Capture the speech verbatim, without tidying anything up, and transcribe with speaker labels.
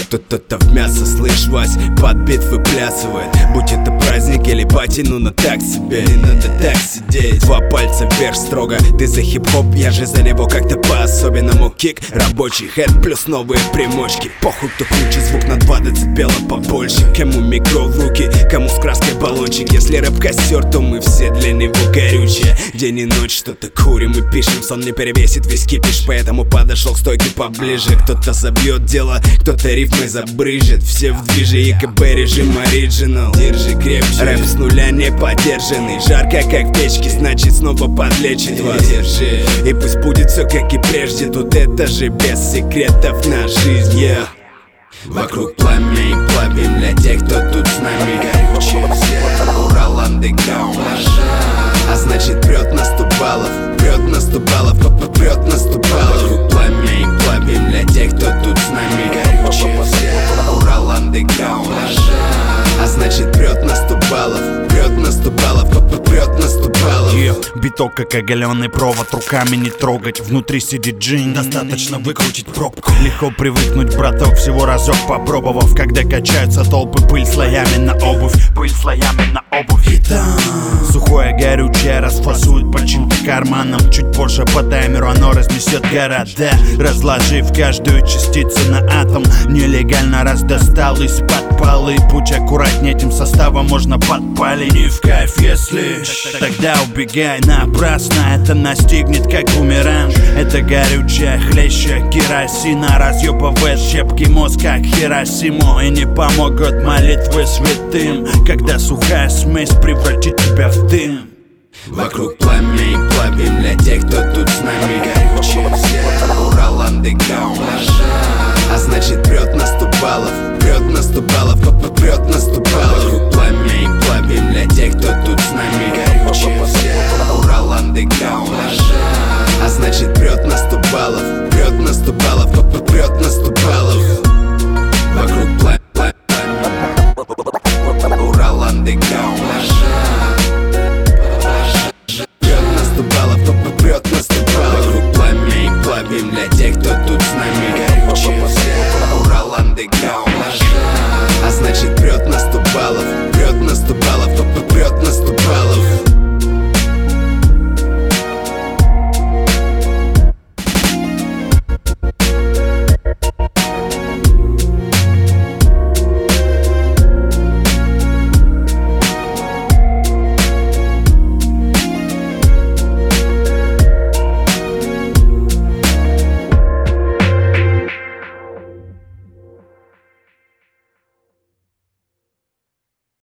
Speaker 1: Кто-то в мясо, слышь, Вась, под бит выплясывает. Будь это праздник или пати, ну на так себе. Не надо так сидеть. Два пальца вверх строго. Ты за хип-хоп, я же за него как-то по-особенному. Кик, рабочий хэт плюс новые примочки. Похуй, кто включит звук на два децибела побольше. Кому микро в руки, кому с краской баллончик. Если рэп костер, то мы все для него горючие. День и ночь что-то курим и пишем. Сон не перевесит весь кипиш, поэтому подошел к стойке поближе. Кто-то забьет дело, кто-то рифмой забрыжет. Все в движе, ИКБ режим оригинал. Держи крепче, рэп с нуля не поддержанный. Жарко как в печке, значит снова подлечит вас. Держи, и пусть будет все как и прежде. Тут это же без секретов на жизнь, yeah. Вокруг пламя и плавим для тех, кто тут с нами. Горючие все, Урал андеграунд. А значит прет наступалов, прет наступалов, прет наступалов. Вокруг пламя и плавим для тех, кто тут с нами. Горючие все, Урал андеграунд. А значит прет наступалов, прет наступалов, прет наступалов.
Speaker 2: Yeah. Биток как оголенный провод, руками не трогать. Внутри сидит джин, достаточно выкрутить пробку. Легко привыкнуть, браток, всего разок попробовав. Когда качаются толпы, пыль слоями на обувь. Пыль слоями на обувь. И там сухое горючее расфасует починки карманом. Чуть позже по таймеру оно разнесет города, разложив каждую частицу на атом. Нелегально раз достал из-под полы. Будь аккуратнее, этим составом можно подпалить. Не в кайф, если тогда убегай напрасно. Это настигнет как бумеранг. Это горючая хлеща керосина разъебывает щепки мозг как Хиросиму. И не помогут молитвы святым, когда сухая смесь превратит тебя в дым.
Speaker 1: Вокруг пламя и плавим для тех, кто тут с нами. Горючие все, Урал андеграунд. А значит прет наступалов, прет наступалов, прет наступалов. Вокруг пламя и плавим для тех, кто тут с нами. Горючие все, Урал андеграунд. А значит прет наступалов, прет наступалов, прет наступалов.